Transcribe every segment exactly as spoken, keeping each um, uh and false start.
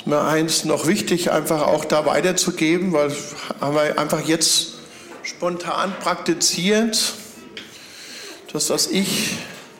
ist mir eins noch wichtig, einfach auch da weiterzugeben, weil haben wir einfach jetzt spontan praktiziert, dass das ich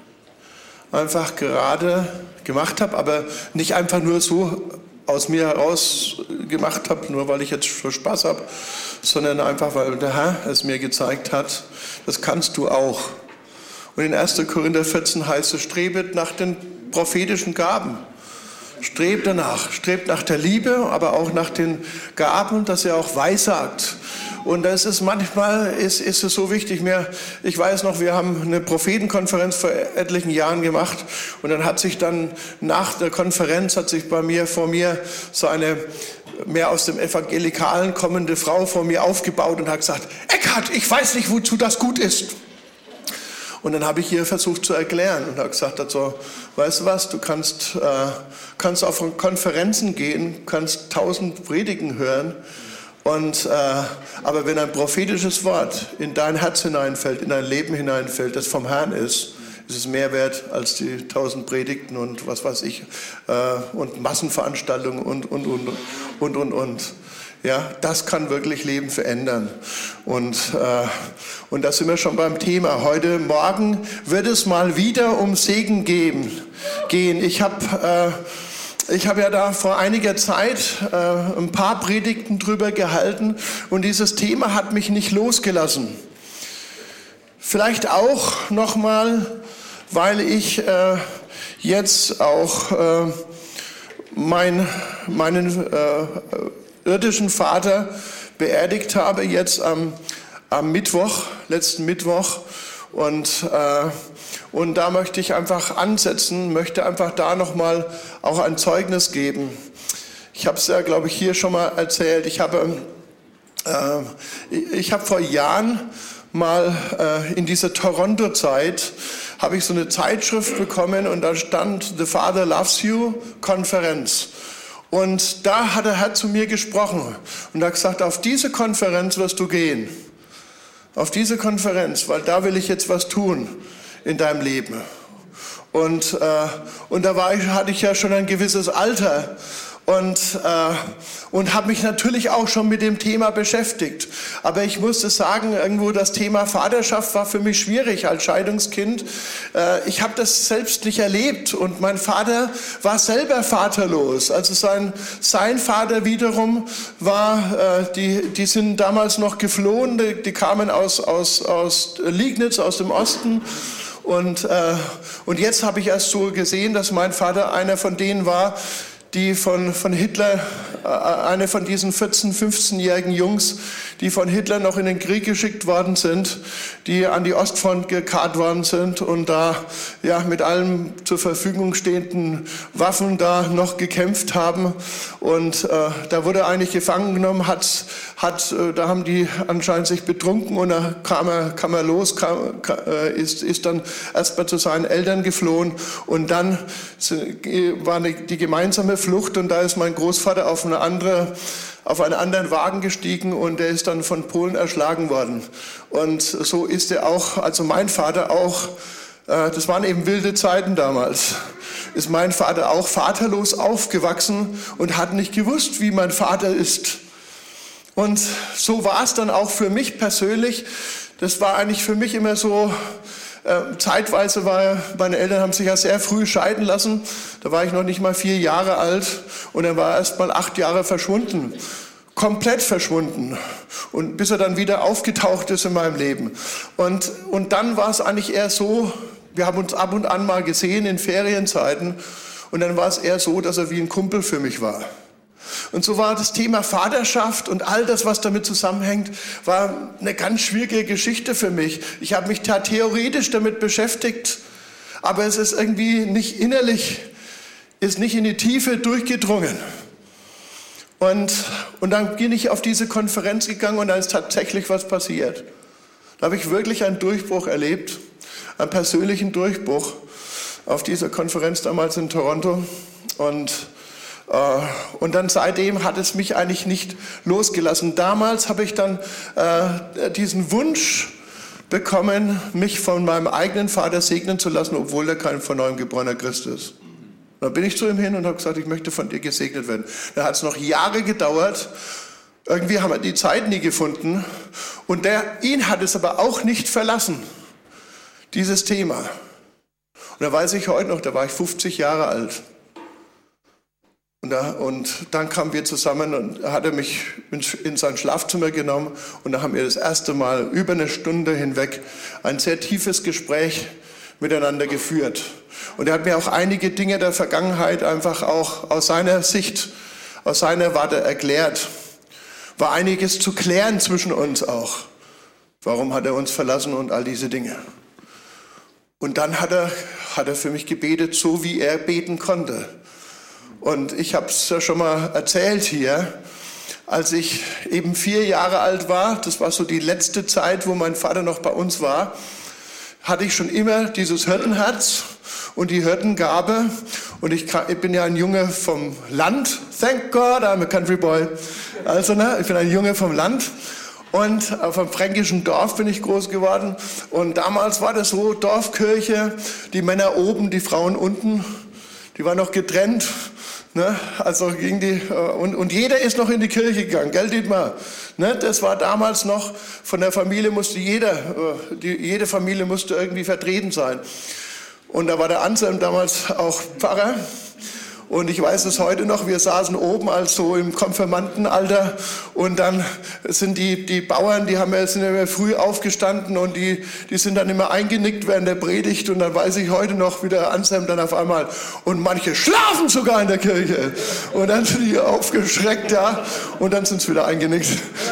einfach gerade gemacht habe, aber nicht einfach nur so aus mir heraus gemacht habe, nur weil ich jetzt schon Spaß habe, sondern einfach, weil der Herr es mir gezeigt hat, das kannst du auch. Und in erster Korinther vierzehn heißt es, strebet nach den prophetischen Gaben. Strebt danach, strebt nach der Liebe, aber auch nach den Gaben, dass er auch weissagt. Und das ist manchmal, ist, ist es so wichtig. Mir, ich weiß noch, wir haben eine Prophetenkonferenz vor etlichen Jahren gemacht und dann hat sich dann nach der Konferenz, hat sich bei mir, vor mir so eine mehr aus dem Evangelikalen kommende Frau vor mir aufgebaut und hat gesagt, Eckhard, ich weiß nicht, wozu das gut ist. Und dann habe ich ihr versucht zu erklären und habe gesagt, also, weißt du was, du kannst, äh, kannst auf Konferenzen gehen, kannst tausend Predigen hören, und, äh, aber wenn ein prophetisches Wort in dein Herz hineinfällt, in dein Leben hineinfällt, das vom Herrn ist, ist es mehr wert als die tausend Predigten und was weiß ich, äh, und Massenveranstaltungen und, und, und, und, und, und. Ja, das kann wirklich Leben verändern. Und, äh, und da sind wir schon beim Thema. Heute Morgen wird es mal wieder um Segen geben, gehen. Ich habe äh, ich hab ja da vor einiger Zeit äh, ein paar Predigten drüber gehalten und dieses Thema hat mich nicht losgelassen. Vielleicht auch nochmal, weil ich äh, jetzt auch äh, mein, meinen äh, irdischen Vater beerdigt habe, jetzt am, am Mittwoch, letzten Mittwoch. Und, äh, und da möchte ich einfach ansetzen, möchte einfach da nochmal auch ein Zeugnis geben. Ich habe es ja, glaube ich, hier schon mal erzählt. Ich habe, äh, ich habe vor Jahren mal äh, in dieser Toronto-Zeit, habe ich so eine Zeitschrift bekommen und da stand The Father Loves You Konferenz. Und da hat der Herr zu mir gesprochen und hat gesagt, auf diese Konferenz wirst du gehen. Auf diese Konferenz, weil da will ich jetzt was tun in deinem Leben. Und, äh, und da war ich, hatte ich ja schon ein gewisses Alter und, äh, und habe mich natürlich auch schon mit dem Thema beschäftigt. Aber ich musste sagen, irgendwo das Thema Vaterschaft war für mich schwierig als Scheidungskind. Äh, ich habe das selbst nicht erlebt und mein Vater war selber vaterlos. Also sein, sein Vater wiederum war, äh, die, die sind damals noch geflohen, die, die kamen aus, aus, aus Liegnitz, aus dem Osten. Und, äh, und jetzt habe ich erst so gesehen, dass mein Vater einer von denen war, die von, von Hitler, äh, eine von diesen vierzehn-, fünfzehnjährigen Jungs, die von Hitler noch in den Krieg geschickt worden sind, die an die Ostfront gekarrt worden sind und da ja mit allen zur Verfügung stehenden Waffen da noch gekämpft haben. Und äh, da wurde er eigentlich gefangen genommen, hat, hat, äh, da haben die anscheinend sich betrunken und da kam er, kam er los, kam, kam, äh, ist, ist dann erstmal zu seinen Eltern geflohen und dann war die gemeinsame Flucht und da ist mein Großvater auf eine andere, auf einen anderen Wagen gestiegen und der ist dann von Polen erschlagen worden. Und so ist er auch, also mein Vater auch, äh, das waren eben wilde Zeiten damals, ist mein Vater auch vaterlos aufgewachsen und hat nicht gewusst, wie mein Vater ist. Und so war es dann auch für mich persönlich. Das war eigentlich für mich immer so, Äh, zeitweise war, meine Eltern haben sich ja sehr früh scheiden lassen. Da war ich noch nicht mal vier Jahre alt und er war erst mal acht Jahre verschwunden. Komplett verschwunden. Und bis er dann wieder aufgetaucht ist in meinem Leben. Und, und dann war es eigentlich eher so, wir haben uns ab und an mal gesehen in Ferienzeiten und dann war es eher so, dass er wie ein Kumpel für mich war. Und so war das Thema Vaterschaft und all das, was damit zusammenhängt, war eine ganz schwierige Geschichte für mich. Ich habe mich da theoretisch damit beschäftigt, aber es ist irgendwie nicht innerlich, ist nicht in die Tiefe durchgedrungen. Und, und dann bin ich auf diese Konferenz gegangen und da ist tatsächlich was passiert. Da habe ich wirklich einen Durchbruch erlebt, einen persönlichen Durchbruch auf dieser Konferenz damals in Toronto. Und Und dann seitdem hat es mich eigentlich nicht losgelassen. Damals habe ich dann äh, diesen Wunsch bekommen, mich von meinem eigenen Vater segnen zu lassen, obwohl er kein von neuem geborener Christ ist. Und dann bin ich zu ihm hin und habe gesagt, ich möchte von dir gesegnet werden. Da hat es noch Jahre gedauert. Irgendwie haben wir die Zeit nie gefunden. Und der, ihn hat es aber auch nicht verlassen, dieses Thema. Und da weiß ich heute noch, da war ich fünfzig Jahre alt. Und, da, und dann kamen wir zusammen und hat er mich in, in sein Schlafzimmer genommen. Und da haben wir das erste Mal über eine Stunde hinweg ein sehr tiefes Gespräch miteinander geführt. Und er hat mir auch einige Dinge der Vergangenheit einfach auch aus seiner Sicht, aus seiner Warte erklärt. War einiges zu klären zwischen uns auch. Warum hat er uns verlassen und all diese Dinge. Und dann hat er, hat er für mich gebetet, so wie er beten konnte. Und ich habe es ja schon mal erzählt hier, als ich eben vier Jahre alt war, das war so die letzte Zeit, wo mein Vater noch bei uns war, hatte ich schon immer dieses Hirtenherz und die Hirtengabe. Und ich, ich bin ja ein Junge vom Land. Thank God, I'm a country boy. Also, ne, ich bin ein Junge vom Land. Und auf einem fränkischen Dorf bin ich groß geworden. Und damals war das so, Dorfkirche, die Männer oben, die Frauen unten. Die waren noch getrennt. Ne? Also ging die, und, und jeder ist noch in die Kirche gegangen, gell Dietmar? Ne? Das war damals noch, von der Familie musste jeder, die, jede Familie musste irgendwie vertreten sein. Und da war der Anselm damals auch Pfarrer. Und ich weiß es heute noch, wir saßen oben also im Konfirmandenalter und dann sind die, die Bauern, die haben ja, sind ja immer früh aufgestanden und die, die sind dann immer eingenickt während der Predigt und dann weiß ich heute noch, wie der Anselm dann auf einmal, und manche schlafen sogar in der Kirche. Und dann sind die aufgeschreckt, ja, und dann sind sie wieder eingenickt.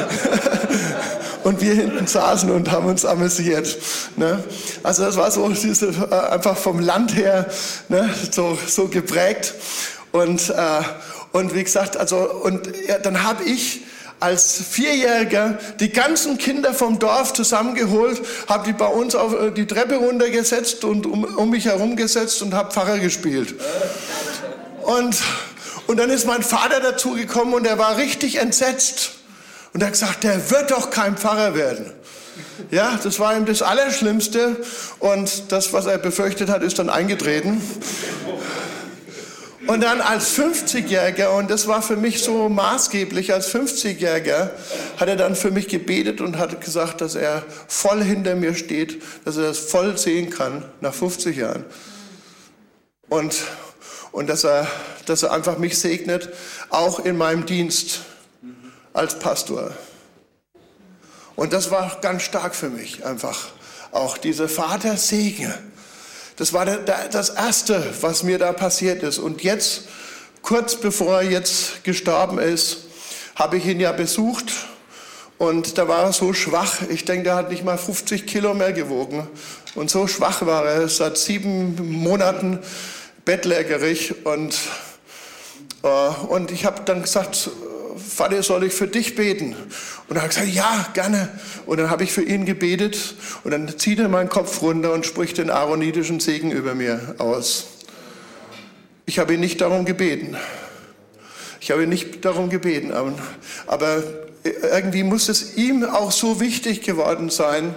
Und wir hinten saßen und haben uns amüsiert. Ne? Also das war so diese, äh, einfach vom Land her, ne, so, so geprägt. Und, äh, und wie gesagt, also, und ja, dann habe ich als Vierjähriger die ganzen Kinder vom Dorf zusammengeholt, habe die bei uns auf die Treppe runtergesetzt und um, um mich herum gesetzt und habe Pfarrer gespielt. Und, und dann ist mein Vater dazu gekommen und er war richtig entsetzt. Und er hat gesagt, der wird doch kein Pfarrer werden. Ja, das war ihm das Allerschlimmste. Und das, was er befürchtet hat, ist dann eingetreten. Und dann als fünfzigjähriger, und das war für mich so maßgeblich, als fünfzigjähriger hat er dann für mich gebetet und hat gesagt, dass er voll hinter mir steht, dass er das voll sehen kann, nach fünfzig Jahren. Und, und dass er, dass er einfach mich segnet, auch in meinem Dienst als Pastor. Und das war ganz stark für mich, einfach auch diese Vatersegen. Das war der, der, das Erste, was mir da passiert ist. Und jetzt, kurz bevor er jetzt gestorben ist, habe ich ihn ja besucht. Und da war er so schwach. Ich denke, er hat nicht mal fünfzig Kilo mehr gewogen. Und so schwach war er, seit sieben Monaten bettlägerig. Und, äh, und ich habe dann gesagt, Vater, soll ich für dich beten? Und er hat gesagt, ja, gerne. Und dann habe ich für ihn gebetet und dann zieht er meinen Kopf runter und spricht den aaronitischen Segen über mir aus. Ich habe ihn nicht darum gebeten. Ich habe ihn nicht darum gebeten, aber, aber irgendwie muss es ihm auch so wichtig geworden sein,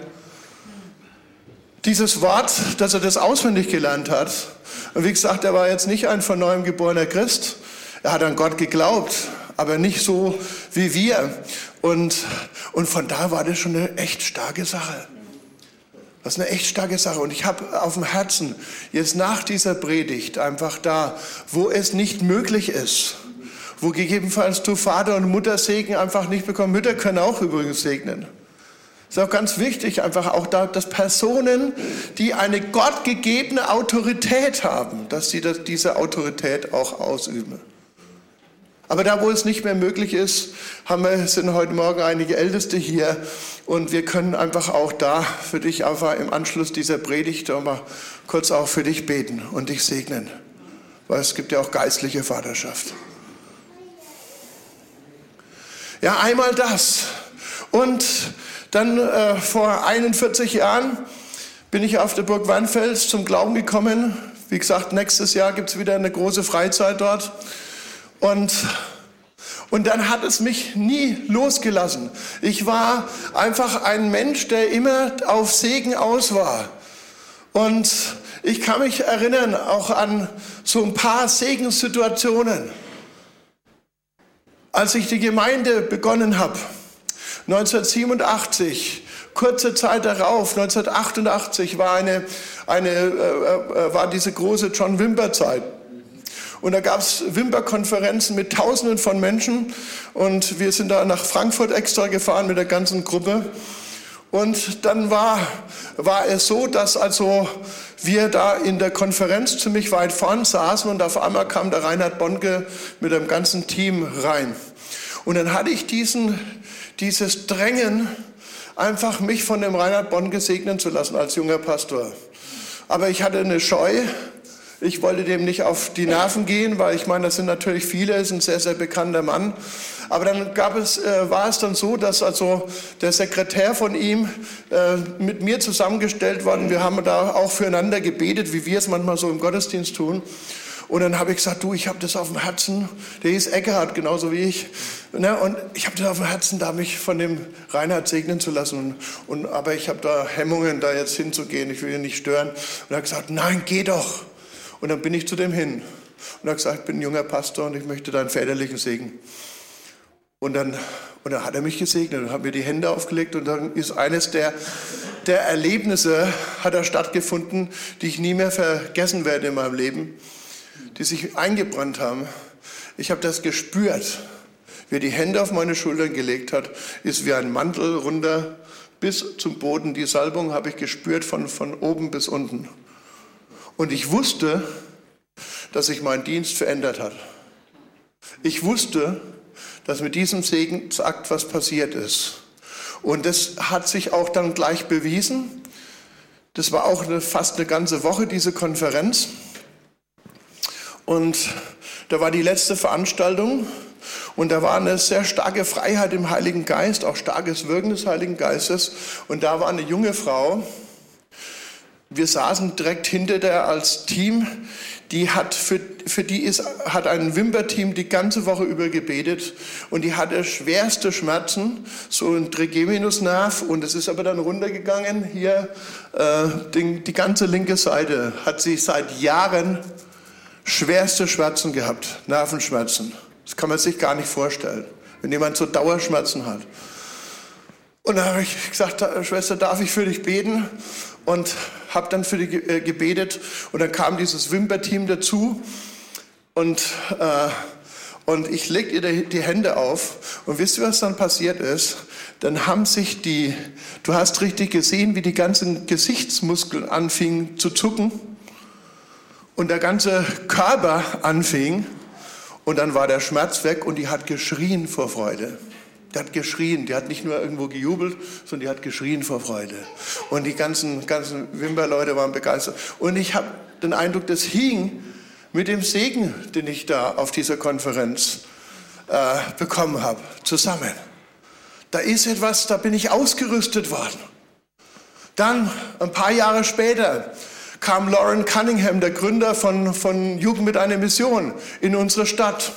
dieses Wort, dass er das auswendig gelernt hat. Und wie gesagt, er war jetzt nicht ein von neuem geborener Christ. Er hat an Gott geglaubt, aber nicht so wie wir. Und, und von da war das schon eine echt starke Sache. Das ist eine echt starke Sache. Und ich habe auf dem Herzen, jetzt nach dieser Predigt, einfach da, wo es nicht möglich ist, wo gegebenenfalls du Vater- und Muttersegen einfach nicht bekommst. Mütter können auch übrigens segnen. Das ist auch ganz wichtig, einfach auch da, dass Personen, die eine gottgegebene Autorität haben, dass sie das, diese Autorität auch ausüben. Aber da, wo es nicht mehr möglich ist, haben wir, sind heute Morgen einige Älteste hier und wir können einfach auch da für dich einfach im Anschluss dieser Predigt auch mal kurz auch für dich beten und dich segnen. Weil es gibt ja auch geistliche Vaterschaft. Ja, einmal das. Und dann äh, vor einundvierzig Jahren bin ich auf der Burg Wernfels zum Glauben gekommen. Wie gesagt, nächstes Jahr gibt es wieder eine große Freizeit dort. Und, und dann hat es mich nie losgelassen. Ich war einfach ein Mensch, der immer auf Segen aus war. Und ich kann mich erinnern auch an so ein paar Segenssituationen. Als ich die Gemeinde begonnen habe, neunzehnhundertsiebenundachtzig, kurze Zeit darauf, neunzehnhundertachtundachtzig, war, eine, eine, äh, war diese große John Wimber-Zeit. Und da gab es Wimber-Konferenzen mit Tausenden von Menschen. Und wir sind da nach Frankfurt extra gefahren mit der ganzen Gruppe. Und dann war, war es so, dass also wir da in der Konferenz ziemlich weit vorn saßen und auf einmal kam der Reinhard Bonke mit dem ganzen Team rein. Und dann hatte ich diesen, dieses Drängen, einfach mich von dem Reinhard Bonke segnen zu lassen als junger Pastor. Aber ich hatte eine Scheu. Ich wollte dem nicht auf die Nerven gehen, weil ich meine, das sind natürlich viele, ist ein sehr, sehr bekannter Mann. Aber dann gab es, äh, war es dann so, dass also der Sekretär von ihm äh, mit mir zusammengestellt worden. Wir haben da auch füreinander gebetet, wie wir es manchmal so im Gottesdienst tun. Und dann habe ich gesagt, du, ich habe das auf dem Herzen. Der hieß Eckhard, genauso wie ich. Ne? Und ich habe das auf dem Herzen, da mich von dem Reinhard segnen zu lassen. Und, und, aber ich habe da Hemmungen, da jetzt hinzugehen. Ich will ihn nicht stören. Und er hat gesagt, nein, geh doch. Und dann bin ich zu dem hin und habe gesagt, ich bin ein junger Pastor und ich möchte deinen väterlichen Segen. Und dann, und dann hat er mich gesegnet und hat mir die Hände aufgelegt und dann ist eines der, der Erlebnisse hat er stattgefunden, die ich nie mehr vergessen werde in meinem Leben, die sich eingebrannt haben. Ich habe das gespürt, wie er die Hände auf meine Schultern gelegt hat, ist wie ein Mantel runter bis zum Boden. Die Salbung habe ich gespürt von, von oben bis unten. Und ich wusste, dass sich mein Dienst verändert hat. Ich wusste, dass mit diesem Segensakt was passiert ist. Und das hat sich auch dann gleich bewiesen. Das war auch eine, fast eine ganze Woche, diese Konferenz. Und da war die letzte Veranstaltung. Und da war eine sehr starke Freiheit im Heiligen Geist, auch starkes Wirken des Heiligen Geistes. Und da war eine junge Frau. Wir saßen direkt hinter der als Team, die hat für, für die ist, hat ein Wimber-Team die ganze Woche über gebetet und die hatte schwerste Schmerzen, so ein Trigeminusnerv und es ist aber dann runtergegangen, hier äh, die, die ganze linke Seite hat sie seit Jahren schwerste Schmerzen gehabt, Nervenschmerzen. Das kann man sich gar nicht vorstellen, wenn jemand so Dauerschmerzen hat. Und dann habe ich gesagt, Schwester, darf ich für dich beten? Und habe dann für die äh, gebetet. Und dann kam dieses Wimper-Team dazu. Und, äh, und ich legte ihr die, die Hände auf. Und wisst ihr, was dann passiert ist? Dann haben sich die, du hast richtig gesehen, wie die ganzen Gesichtsmuskeln anfingen zu zucken. Und der ganze Körper anfing. Und dann war der Schmerz weg und die hat geschrien vor Freude. Die hat geschrien, die hat nicht nur irgendwo gejubelt, sondern die hat geschrien vor Freude. Und die ganzen, ganzen Wimber-Leute waren begeistert. Und ich habe den Eindruck, das hing mit dem Segen, den ich da auf dieser Konferenz äh, bekommen habe, zusammen. Da ist etwas, da bin ich ausgerüstet worden. Dann, ein paar Jahre später, kam Lauren Cunningham, der Gründer von, von Jugend mit einer Mission, in unsere Stadt.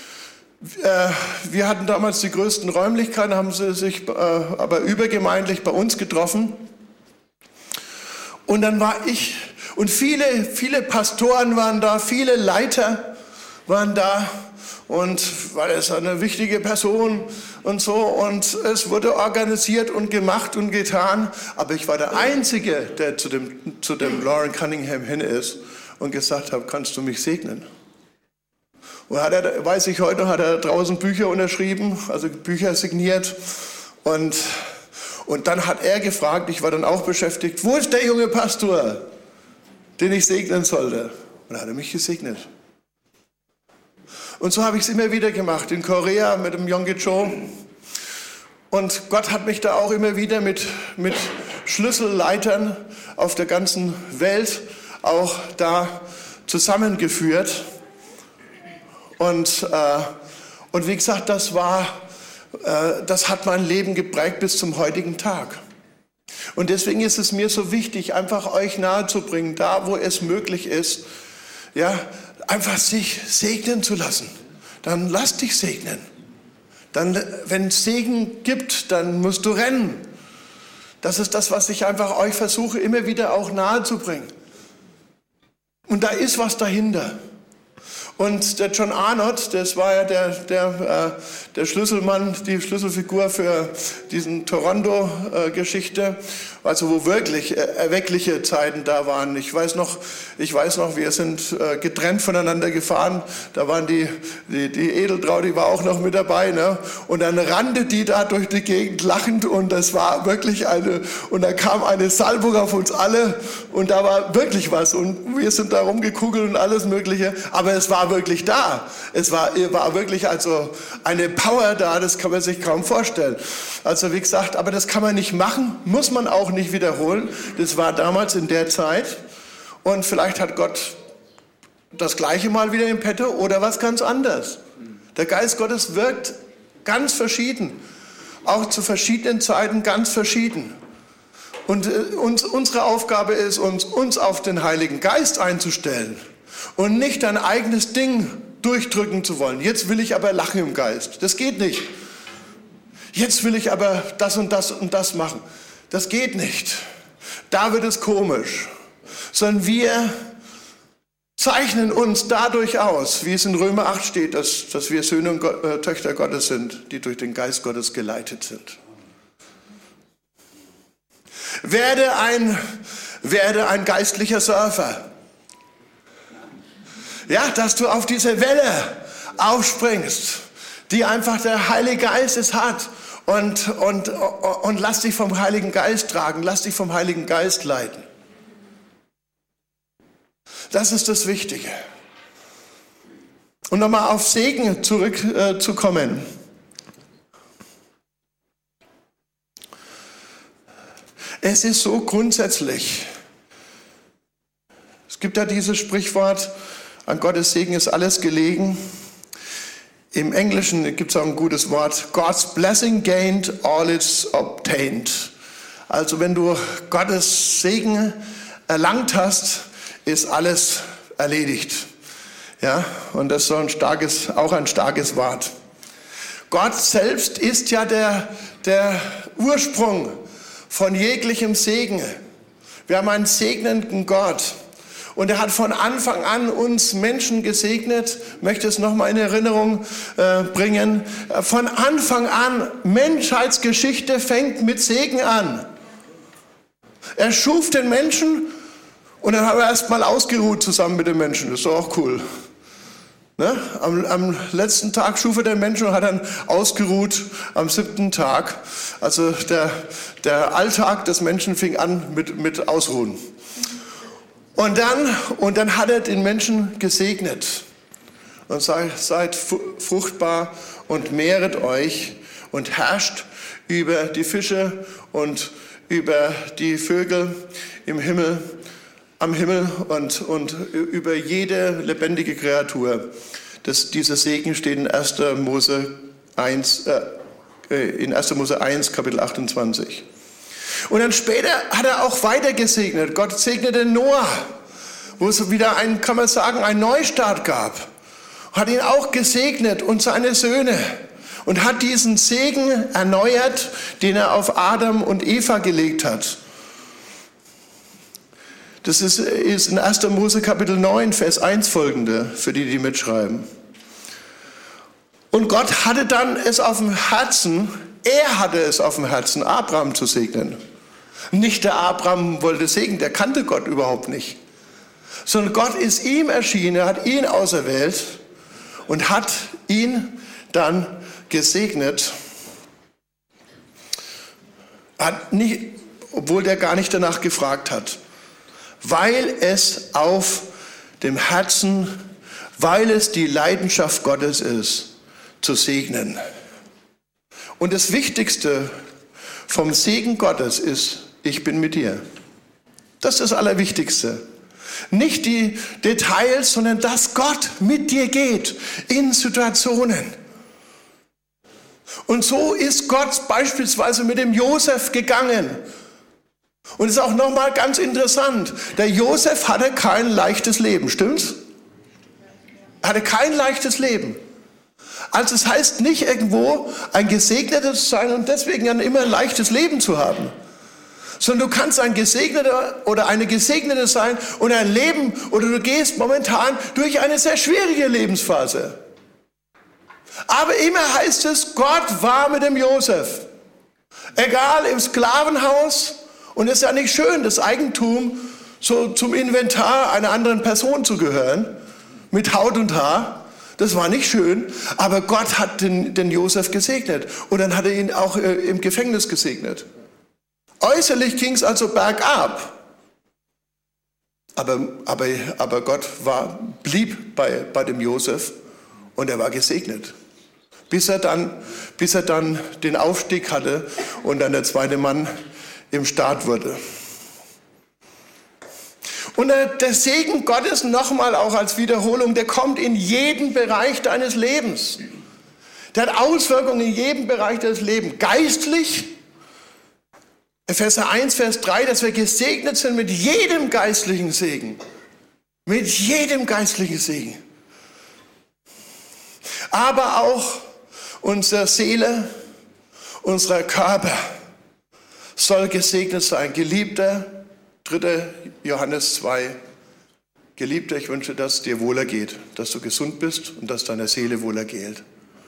Wir hatten damals die größten Räumlichkeiten, haben sie sich aber übergemeindlich bei uns getroffen. Und dann war ich, und viele, viele Pastoren waren da, viele Leiter waren da. Und weil es eine wichtige Person und so. Und es wurde organisiert und gemacht und getan. Aber ich war der Einzige, der zu dem, zu dem Lauren Cunningham hin ist und gesagt hat, kannst du mich segnen? Und hat er, weiß ich heute, hat er draußen Bücher unterschrieben, also Bücher signiert. Und, und dann hat er gefragt, ich war dann auch beschäftigt, wo ist der junge Pastor, den ich segnen sollte? Und dann hat er mich gesegnet. Und so habe ich es immer wieder gemacht, in Korea mit dem Yonggi Cho. Und Gott hat mich da auch immer wieder mit, mit Schlüsselleitern auf der ganzen Welt auch da zusammengeführt. Und, äh, und wie gesagt, das war, äh, das hat mein Leben geprägt bis zum heutigen Tag. Und deswegen ist es mir so wichtig, einfach euch nahezubringen, da wo es möglich ist, ja, einfach sich segnen zu lassen. Dann lass dich segnen. Dann, wenn es Segen gibt, dann musst du rennen. Das ist das, was ich einfach euch versuche, immer wieder auch nahezubringen. Und da ist was dahinter. Und der John Arnott, das war ja der, der, äh, der Schlüsselmann, die Schlüsselfigur für diesen Toronto-Geschichte, also wo wirklich äh, erweckliche Zeiten da waren. Ich weiß noch, ich weiß noch, wir sind äh, getrennt voneinander gefahren. Da waren die, die, die Edeltraut, die war auch noch mit dabei, ne? Und dann rannte die da durch die Gegend lachend und das war wirklich eine, und da kam eine Salbung auf uns alle und da war wirklich was und wir sind da rumgekugelt und alles Mögliche, aber es war wirklich da. Es war, war wirklich also eine Power da, das kann man sich kaum vorstellen. Also wie gesagt, aber das kann man nicht machen, muss man auch nicht wiederholen. Das war damals in der Zeit und vielleicht hat Gott das Gleiche mal wieder im Petto oder was ganz anderes. Der Geist Gottes wirkt ganz verschieden, auch zu verschiedenen Zeiten ganz verschieden. Und äh, uns, unsere Aufgabe ist, uns, uns auf den Heiligen Geist einzustellen. Und nicht ein eigenes Ding durchdrücken zu wollen. Jetzt will ich aber lachen im Geist. Das geht nicht. Jetzt will ich aber das und das und das machen. Das geht nicht. Da wird es komisch. Sondern wir zeichnen uns dadurch aus, wie es in Römer acht steht, dass, dass wir Söhne und Gott, äh, Töchter Gottes sind, die durch den Geist Gottes geleitet sind. Werde ein, werde ein geistlicher Surfer. Ja, dass du auf diese Welle aufspringst, die einfach der Heilige Geist es hat. Und, und, und lass dich vom Heiligen Geist tragen, lass dich vom Heiligen Geist leiten. Das ist das Wichtige. Und nochmal auf Segen zurückzukommen. Äh, es ist so grundsätzlich. Es gibt ja dieses Sprichwort, an Gottes Segen ist alles gelegen. Im Englischen gibt es auch ein gutes Wort, God's blessing gained, all it's obtained. Also wenn du Gottes Segen erlangt hast, ist alles erledigt. Ja, und das ist so ein starkes, auch ein starkes Wort. Gott selbst ist ja der, der Ursprung von jeglichem Segen. Wir haben einen segnenden Gott. Und er hat von Anfang an uns Menschen gesegnet, möchte es nochmal in Erinnerung äh, bringen. Von Anfang an, Menschheitsgeschichte fängt mit Segen an. Er schuf den Menschen und dann hat er erst mal ausgeruht zusammen mit den Menschen. Das ist doch auch cool. Ne? Am, am letzten Tag schuf er den Menschen und hat dann ausgeruht am siebten Tag. Also der, der Alltag des Menschen fing an mit, mit Ausruhen. Und dann, und dann hat er den Menschen gesegnet. Und seid, seid fruchtbar und mehret euch und herrscht über die Fische und über die Vögel im Himmel, am Himmel und, und über jede lebendige Kreatur. Das, dieser Segen steht in erster Mose eins, äh, in erster Mose eins, Kapitel achtundzwanzig. Und dann später hat er auch weiter gesegnet. Gott segnete Noah, wo es wieder ein, kann man sagen, einen Neustart gab. Hat ihn auch gesegnet und seine Söhne. Und hat diesen Segen erneuert, den er auf Adam und Eva gelegt hat. Das ist, ist in erster Mose Kapitel neun, Vers eins folgende, für die, die mitschreiben. Und Gott hatte dann es auf dem Herzen, er hatte es auf dem Herzen, Abraham zu segnen. Nicht der Abraham wollte segnen, der kannte Gott überhaupt nicht. Sondern Gott ist ihm erschienen, er hat ihn auserwählt und hat ihn dann gesegnet. Hat nicht, obwohl der gar nicht danach gefragt hat. Weil es auf dem Herzen, weil es die Leidenschaft Gottes ist, zu segnen. Und das Wichtigste vom Segen Gottes ist, ich bin mit dir. Das ist das Allerwichtigste. Nicht die Details, sondern dass Gott mit dir geht in Situationen. Und so ist Gott beispielsweise mit dem Josef gegangen. Und es ist auch nochmal ganz interessant, der Josef hatte kein leichtes Leben, stimmt's? Er hatte kein leichtes Leben. Also es heißt nicht irgendwo ein Gesegneter zu sein und deswegen dann immer ein leichtes Leben zu haben. sondern du kannst ein Gesegneter oder eine Gesegnete sein und ein Leben, oder du gehst momentan durch eine sehr schwierige Lebensphase. Aber immer heißt es, Gott war mit dem Josef. Egal, im Sklavenhaus, und es ist ja nicht schön, das Eigentum so zum Inventar einer anderen Person zu gehören, mit Haut und Haar. Das war nicht schön, aber Gott hat den, den Josef gesegnet. Und dann hat er ihn auch äh, im Gefängnis gesegnet. Äußerlich ging es also bergab. Aber, aber, aber Gott war, blieb bei, bei dem Josef und er war gesegnet. Bis er, dann, bis er dann den Aufstieg hatte und dann der zweite Mann im Staat wurde. Und der Segen Gottes, nochmal auch als Wiederholung, der kommt in jeden Bereich deines Lebens. Der hat Auswirkungen in jedem Bereich des Lebens. Geistlich, Epheser eins, Vers drei, dass wir gesegnet sind mit jedem geistlichen Segen. Mit jedem geistlichen Segen. Aber auch unsere Seele, unser Körper soll gesegnet sein. Geliebter, dritter Johannes zwei, Geliebter, ich wünsche, dass es dir wohlergeht, dass du gesund bist und dass deiner Seele wohlergeht.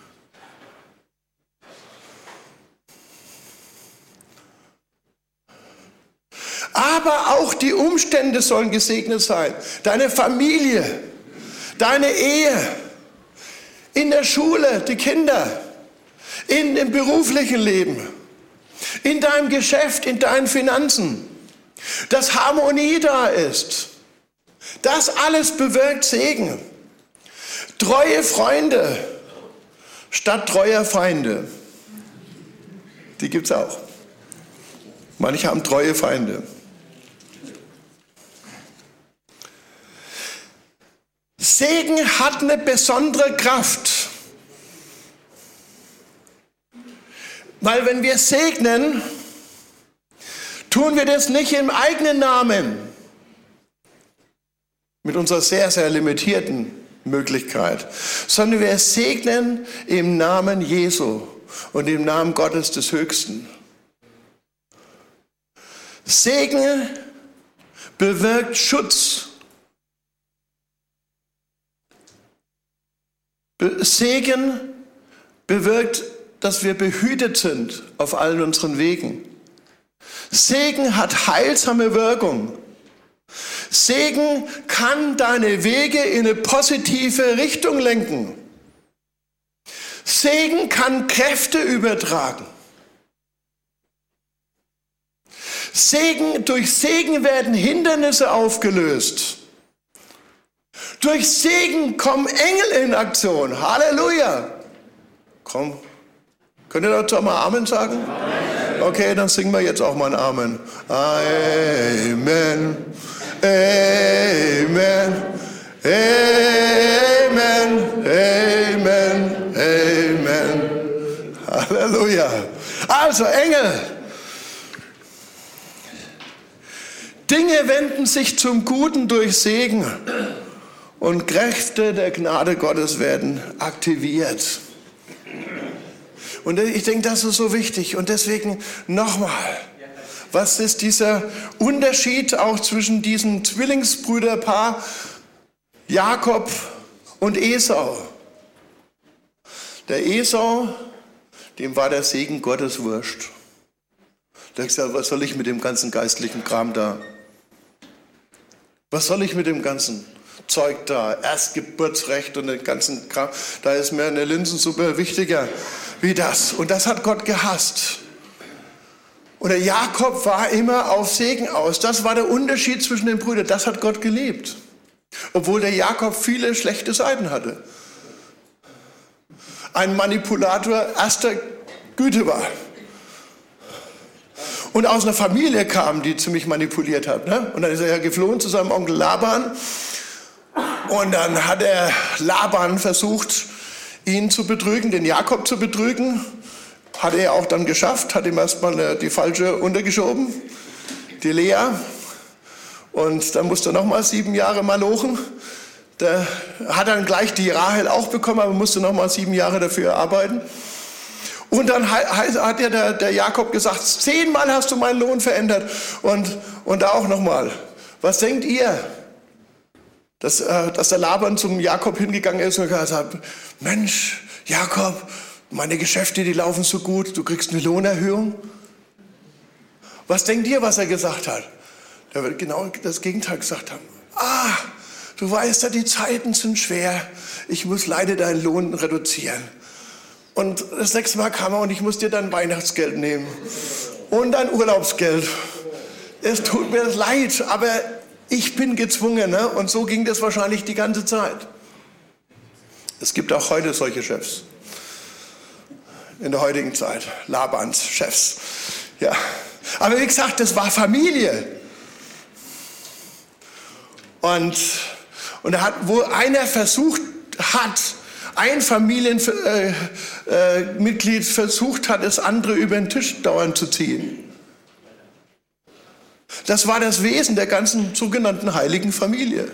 Aber auch die Umstände sollen gesegnet sein. Deine Familie, deine Ehe, in der Schule, die Kinder, in dem beruflichen Leben, in deinem Geschäft, in deinen Finanzen. Dass Harmonie da ist. Das alles bewirkt Segen. Treue Freunde statt treuer Feinde. Die gibt es auch. Manche haben treue Feinde. Segen hat eine besondere Kraft. Weil wenn wir segnen, tun wir das nicht im eigenen Namen, mit unserer sehr, sehr limitierten Möglichkeit, sondern wir segnen im Namen Jesu und im Namen Gottes des Höchsten. Segen bewirkt Schutz. Segen bewirkt, dass wir behütet sind auf allen unseren Wegen. Segen hat heilsame Wirkung. Segen kann deine Wege in eine positive Richtung lenken. Segen kann Kräfte übertragen. Segen, durch Segen werden Hindernisse aufgelöst. Durch Segen kommen Engel in Aktion. Halleluja. Komm, könnt ihr dazu mal Amen sagen? Amen. Okay, dann singen wir jetzt auch mal ein Amen. Amen. Amen. Amen. Amen. Amen. Halleluja. Also Engel. Dinge wenden sich zum Guten durch Segen und Kräfte der Gnade Gottes werden aktiviert. Und ich denke, das ist so wichtig. Und deswegen nochmal, was ist dieser Unterschied auch zwischen diesem Zwillingsbrüderpaar Jakob und Esau? Der Esau, dem war der Segen Gottes wurscht. Der hat gesagt, was soll ich mit dem ganzen geistlichen Kram da? Was soll ich mit dem ganzen Zeug da? Erstgeburtsrecht und den ganzen Kram. Da ist mir eine Linsensuppe wichtiger wie das. Und das hat Gott gehasst. Und der Jakob war immer auf Segen aus. Das war der Unterschied zwischen den Brüdern. Das hat Gott geliebt. Obwohl der Jakob viele schlechte Seiten hatte. Ein Manipulator erster Güte war. Und aus einer Familie kam, die ziemlich manipuliert hat. Ne? Und dann ist er ja geflohen zu seinem Onkel Laban. Und dann hat er Laban versucht, ihn zu betrügen, den Jakob zu betrügen. Hat er auch dann geschafft, hat ihm erstmal die falsche untergeschoben, die Lea. Und dann musste er nochmal sieben Jahre malochen. Da hat dann gleich die Rahel auch bekommen, aber musste nochmal sieben Jahre dafür arbeiten. Und dann hat ja der, der Jakob gesagt, zehnmal hast du meinen Lohn verändert und, und auch nochmal. Was denkt ihr? Dass, äh, dass der Laban zum Jakob hingegangen ist und gesagt hat, Mensch, Jakob, meine Geschäfte, die laufen so gut, du kriegst eine Lohnerhöhung. Was denkt ihr, was er gesagt hat? Der wird genau das Gegenteil gesagt haben. Ah, du weißt ja, die Zeiten sind schwer. Ich muss leider deinen Lohn reduzieren. Und das nächste Mal kam er und ich muss dir dein Weihnachtsgeld nehmen. Und dein Urlaubsgeld. Es tut mir leid, aber ich bin gezwungen. Ne? Und so ging das wahrscheinlich die ganze Zeit. Es gibt auch heute solche Chefs. In der heutigen Zeit. Labans Chefs. Ja. Aber wie gesagt, das war Familie. Und, und er hat, wo einer versucht hat, ein Familienmitglied äh, äh, versucht hat, das andere über den Tisch dauernd zu ziehen. Das war das Wesen der ganzen sogenannten heiligen Familie.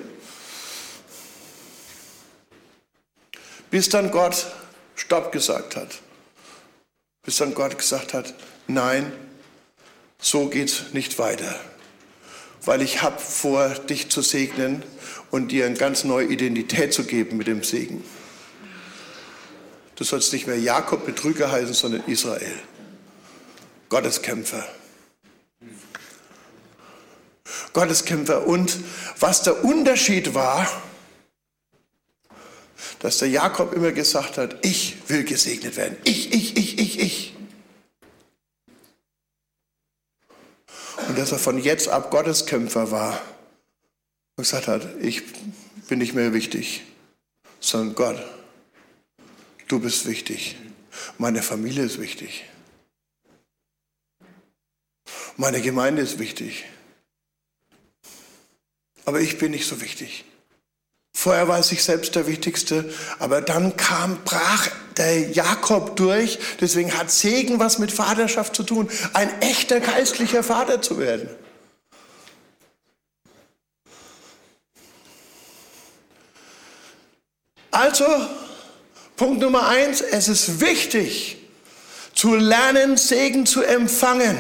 Bis dann Gott Stopp gesagt hat. Bis dann Gott gesagt hat, nein, so geht's nicht weiter. Weil ich habe vor, dich zu segnen und dir eine ganz neue Identität zu geben mit dem Segen. Du sollst nicht mehr Jakob Betrüger heißen, sondern Israel. Gotteskämpfer. Gotteskämpfer. Und was der Unterschied war, dass der Jakob immer gesagt hat, ich will gesegnet werden. Ich, ich, ich, ich, ich. Und dass er von jetzt ab Gotteskämpfer war und gesagt hat, ich bin nicht mehr wichtig, sondern Gott, du bist wichtig. Meine Familie ist wichtig. Meine Gemeinde ist wichtig. Aber ich bin nicht so wichtig. Vorher war er sich selbst der Wichtigste, aber dann kam, brach der Jakob durch. Deswegen hat Segen was mit Vaterschaft zu tun, ein echter geistlicher Vater zu werden. Also, Punkt Nummer eins, es ist wichtig, zu lernen, Segen zu empfangen.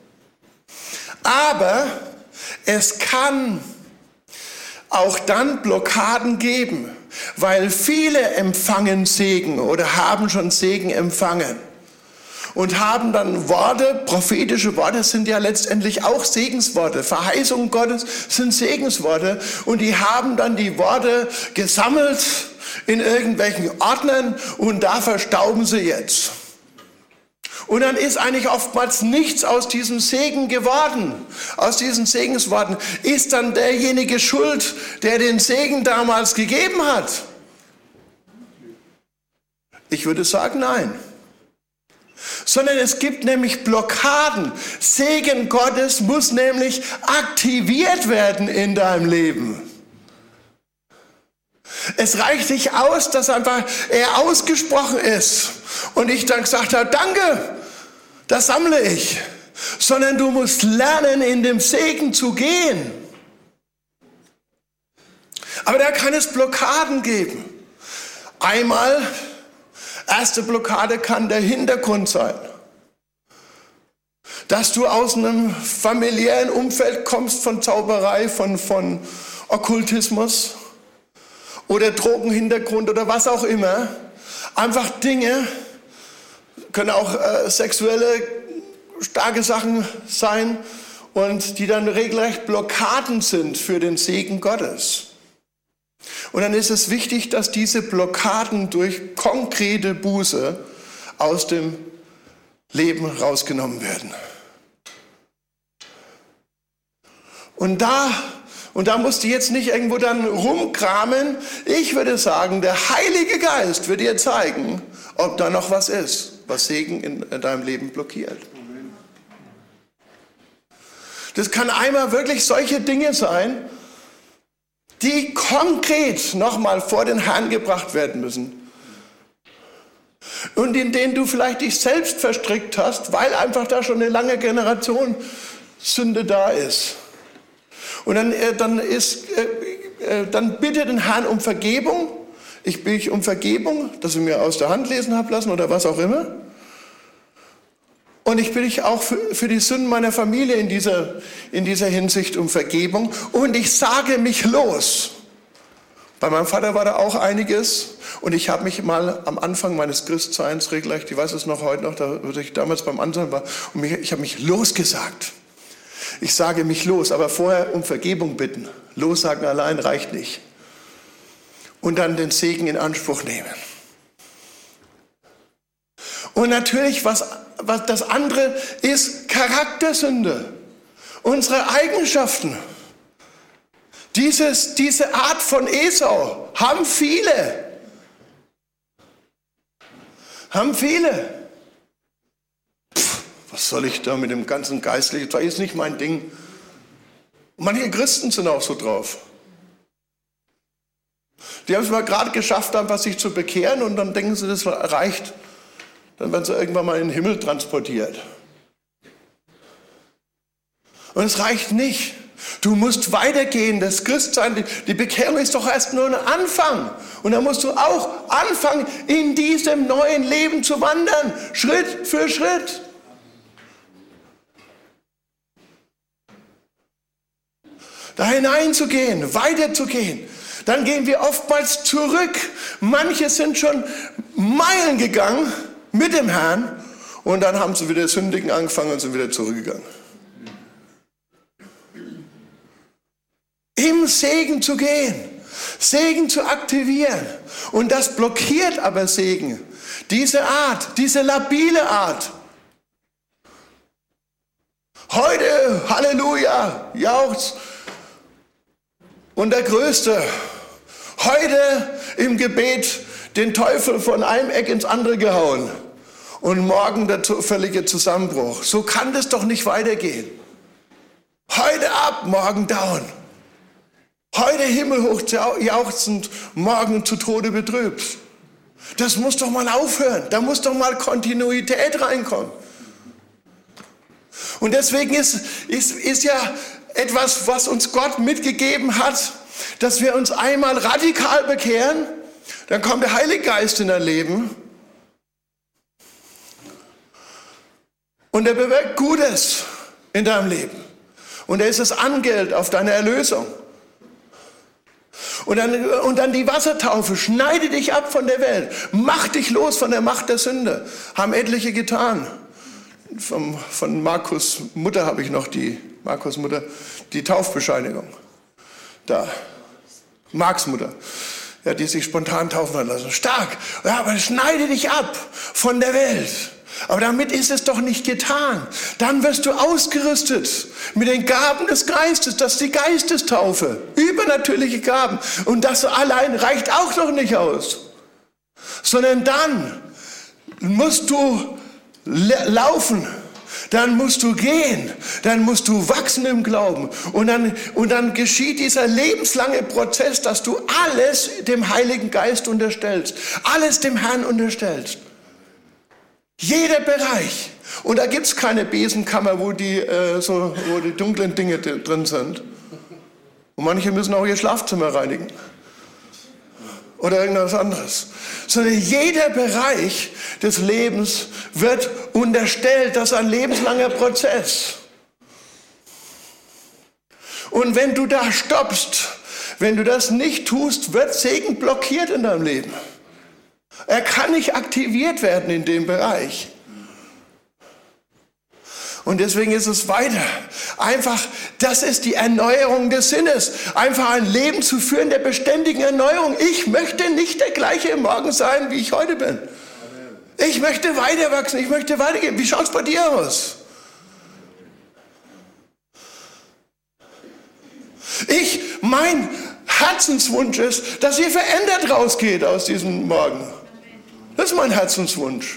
Aber es kann auch dann Blockaden geben, weil viele empfangen Segen oder haben schon Segen empfangen und haben dann Worte, prophetische Worte sind ja letztendlich auch Segensworte, Verheißungen Gottes sind Segensworte und die haben dann die Worte gesammelt in irgendwelchen Ordnern und da verstauben sie jetzt. Und dann ist eigentlich oftmals nichts aus diesem Segen geworden. Aus diesen Segensworten ist dann derjenige schuld, der den Segen damals gegeben hat. Ich würde sagen, nein. Sondern es gibt nämlich Blockaden. Segen Gottes muss nämlich aktiviert werden in deinem Leben. Es reicht nicht aus, dass einfach er ausgesprochen ist und ich dann gesagt habe, danke, das sammle ich. Sondern du musst lernen, in dem Segen zu gehen. Aber da kann es Blockaden geben. Einmal, erste Blockade kann der Hintergrund sein. Dass du aus einem familiären Umfeld kommst von Zauberei, von, von Okkultismus oder Drogenhintergrund oder was auch immer. Einfach Dinge, können auch äh, sexuelle, starke Sachen sein und die dann regelrecht Blockaden sind für den Segen Gottes. Und dann ist es wichtig, dass diese Blockaden durch konkrete Buße aus dem Leben rausgenommen werden. Und da Und da musst du jetzt nicht irgendwo dann rumkramen. Ich würde sagen, der Heilige Geist wird dir zeigen, ob da noch was ist, was Segen in, in deinem Leben blockiert. Das kann einmal wirklich solche Dinge sein, die konkret nochmal vor den Herrn gebracht werden müssen. Und in denen du vielleicht dich selbst verstrickt hast, weil einfach da schon eine lange Generation Sünde da ist. Und dann, äh, dann, ist, äh, äh, dann bitte den Herrn um Vergebung. Ich bitte um Vergebung, dass ich mir aus der Hand lesen habe lassen oder was auch immer. Und ich bitte dich auch für, für die Sünden meiner Familie in dieser, in dieser Hinsicht um Vergebung. Und ich sage mich los. Bei meinem Vater war da auch einiges. Und ich habe mich mal am Anfang meines Christseins, regelrecht, ich weiß es noch heute noch, da ich damals beim Anselm war, und mich, ich habe mich losgesagt. Ich sage mich los, aber vorher um Vergebung bitten. Lossagen allein reicht nicht. Und dann den Segen in Anspruch nehmen. Und natürlich, was, was das andere ist, Charaktersünde. Unsere Eigenschaften. Dieses, diese Art von Esau haben viele. Haben viele. Pff, was soll ich da mit dem ganzen Geistlichen? Das ist nicht mein Ding. Manche Christen sind auch so drauf. Die haben es mal gerade geschafft, einfach sich zu bekehren und dann denken sie, das reicht. Dann werden sie irgendwann mal in den Himmel transportiert. Und es reicht nicht. Du musst weitergehen, das Christsein, die Bekehrung ist doch erst nur ein Anfang. Und dann musst du auch anfangen, in diesem neuen Leben zu wandern, Schritt für Schritt. Da hineinzugehen, weiterzugehen. Dann gehen wir oftmals zurück. Manche sind schon Meilen gegangen mit dem Herrn und dann haben sie wieder sündigen angefangen und sind wieder zurückgegangen. Im Segen zu gehen, Segen zu aktivieren. Und das blockiert aber Segen. Diese Art, diese labile Art. Heute, Halleluja, jauchzt. Und der Größte, heute im Gebet den Teufel von einem Eck ins andere gehauen. Und morgen der völlige Zusammenbruch. So kann das doch nicht weitergehen. Heute ab, morgen down. Heute himmelhoch jauchzend, morgen zu Tode betrübt. Das muss doch mal aufhören. Da muss doch mal Kontinuität reinkommen. Und deswegen ist, ist, ist ja etwas, was uns Gott mitgegeben hat, dass wir uns einmal radikal bekehren, dann kommt der Heilige Geist in dein Leben und er bewirkt Gutes in deinem Leben. Und er ist das Angeld auf deine Erlösung. Und dann, und dann die Wassertaufe, schneide dich ab von der Welt, mach dich los von der Macht der Sünde, haben etliche getan. Vom, von Markus Mutter habe ich noch die, Markus Mutter, die Taufbescheinigung. Da, Marks Mutter, ja, die sich spontan taufen hat lassen. Stark, ja, aber schneide dich ab von der Welt. Aber damit ist es doch nicht getan. Dann wirst du ausgerüstet mit den Gaben des Geistes. Das ist die Geistestaufe. Übernatürliche Gaben. Und das allein reicht auch noch nicht aus. Sondern dann musst du laufen. Dann musst du gehen. Dann musst du wachsen im Glauben. Und dann, und dann geschieht dieser lebenslange Prozess, dass du alles dem Heiligen Geist unterstellst. Alles dem Herrn unterstellst. Jeder Bereich. Und da gibt es keine Besenkammer, wo die, äh, so, wo die dunklen Dinge drin sind. Und manche müssen auch ihr Schlafzimmer reinigen. Oder irgendwas anderes. Sondern jeder Bereich des Lebens wird unterstellt. Das ist ein lebenslanger Prozess. Und wenn du da stoppst, wenn du das nicht tust, wird Segen blockiert in deinem Leben. Er kann nicht aktiviert werden in dem Bereich. Und deswegen ist es weiter. Einfach, das ist die Erneuerung des Sinnes. Einfach ein Leben zu führen der beständigen Erneuerung. Ich möchte nicht der gleiche morgen sein, wie ich heute bin. Ich möchte weiter wachsen, ich möchte weitergehen. Wie schaut es bei dir aus? Ich, mein Herzenswunsch ist, dass ihr verändert rausgeht aus diesem Morgen. Das ist mein Herzenswunsch.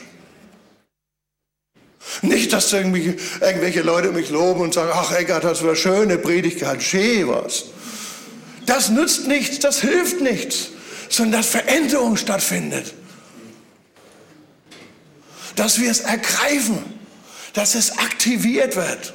Nicht, dass irgendwie irgendwelche Leute mich loben und sagen, ach Eckart, hast du eine schöne Predigt gehabt, schön was. Das nützt nichts, das hilft nichts, sondern dass Veränderung stattfindet. Dass wir es ergreifen, dass es aktiviert wird.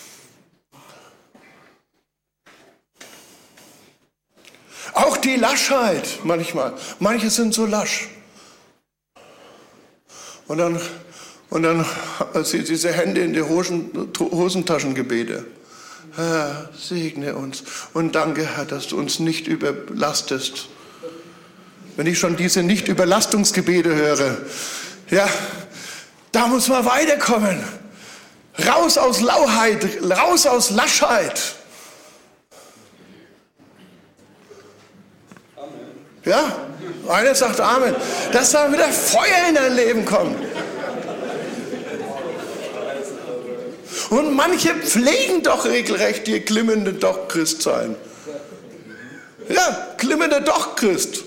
Auch die Laschheit manchmal. Manche sind so lasch. Und dann Und dann sie diese Hände in die Hosen, Hosentaschengebete. Herr, segne uns. Und danke, Herr, dass du uns nicht überlastest. Wenn ich schon diese Nicht-Überlastungsgebete höre, ja, da muss man weiterkommen. Raus aus Lauheit, raus aus Laschheit. Amen. Ja, einer sagt Amen. Dass da wieder Feuer in dein Leben kommt. Und manche pflegen doch regelrecht ihr glimmende Doch-Christ sein. Ja, glimmende Doch-Christ.